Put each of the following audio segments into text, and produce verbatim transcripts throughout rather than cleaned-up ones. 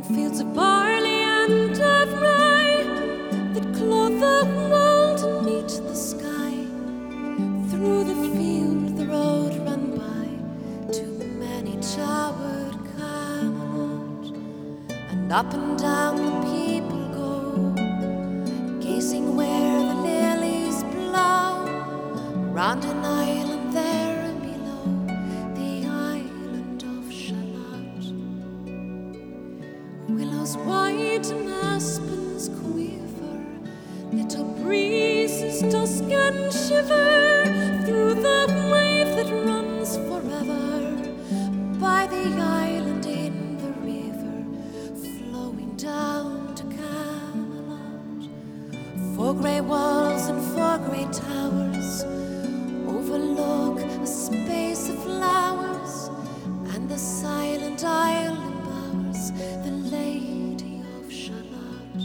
fields of barley and of rye that clothe the world and meet the sky. Through the field the road ran by to the many-towered Camelot, and up and down the people go, gazing where the lilies blow, round an island there and below, the island of Shalott. Willows white and aspens quiver, little breezes dusk and shiver through the wave that runs forever by the island in the river, flowing down to Camelot. Four grey walls and four grey towers overlook a space of flowers, and the silent isle embowers the Lady of Shalott.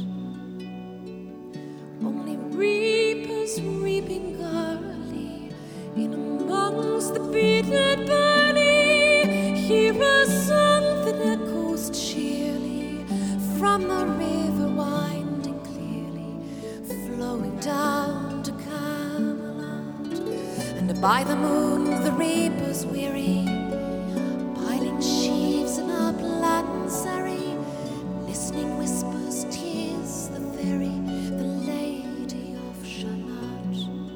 Only reapers reaping early in amongst the bearded barley hear a song that echoes cheerly from the river winding clearly, flowing down to Camelot. And by the moon the reapers weary, piling sheaves in upland surrey, listening whispers, tears, the fairy, the Lady of Shalott.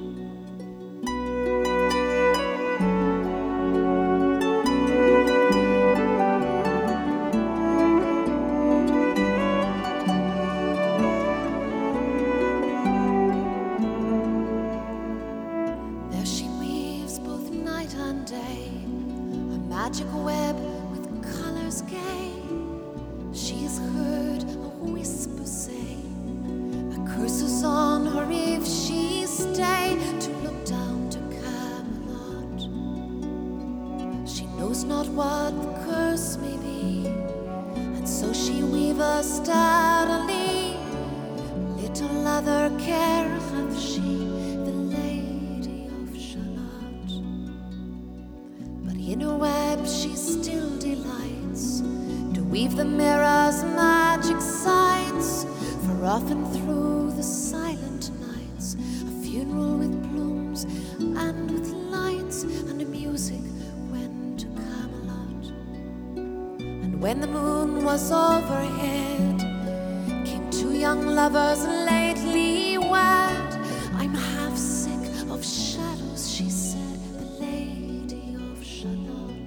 There she weaves both night and day, a magic web with colors gay. She has heard a whisper say, a curse is on her if she stay to look down to Camelot. She knows not what the curse may be, and so she weaveth stoutly. Little other care hath she, the Lady of Shalott. But in her web she still delights to weave the mirror's magic signs, for often through the silent nights a funeral with plumes and with lights and music went to Camelot. And when the moon was overhead came two young lovers lately wed. I'm half sick of shadows, she said, the Lady of Shalott.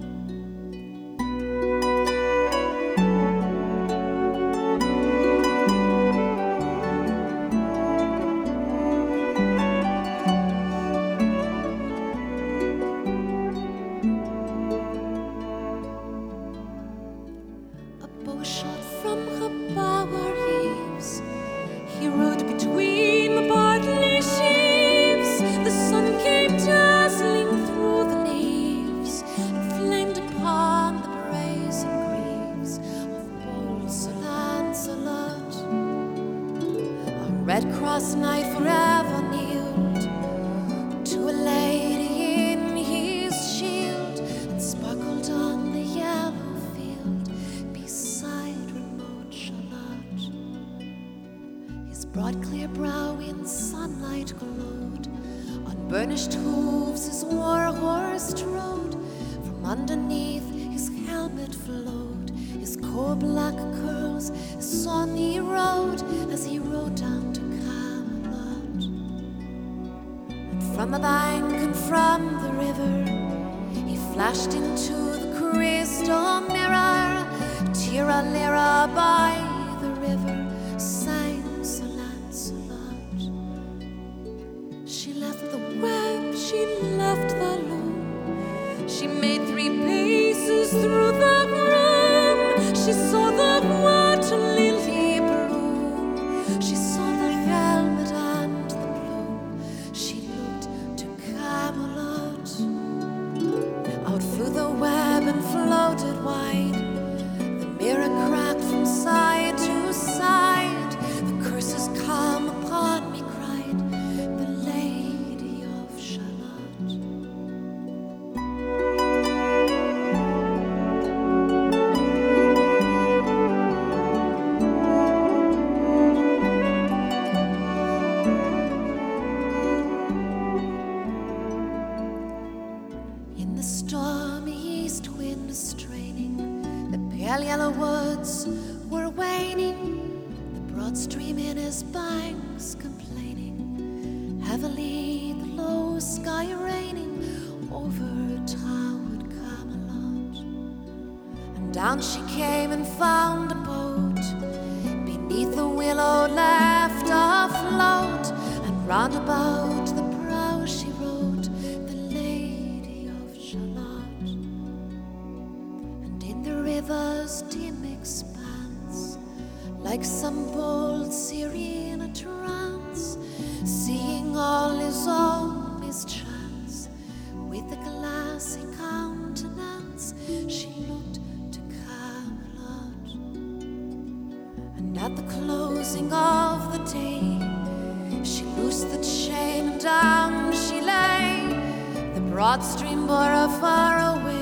A bow shot from her bower heaves, he rode between the barley sheaves. The sun came dazzling through the leaves and flamed upon the brazen greaves of bold Sir Lancelot. A red cross knight forever kneeled to a lady in his shield, and sparkled on the yellow field beside remote Shalott. His broad clear brow in sunlight glowed, on burnished hooves his war horse trode, from underneath his helmet flowed his coal-black curls, his sonny rode as he rode down to Camelot. And from the bank and from the river he flashed into the crystal mirror. Tira lira by the river sang Sir Lancelot. She left the web, she left the loom, she made three paces through the room. She saw the water lily bloom, she saw the helmet and the plume. She looked to Camelot. Out flew the web and floated wide, the mirror cracked from side mellow woods were waning, the broad stream in his banks complaining, heavily the low sky raining over towered Camelot. And down she came and found a boat beneath the willow left afloat, and round about the prow she rode, the Lady of Shalott. And in the river's dim expanse, like some bold Syrian in a trance, seeing all his own mischance, with a glassy countenance she looked to Camelot. And at the closing of the day she loosed the chain and down she lay. The broad stream bore her far away.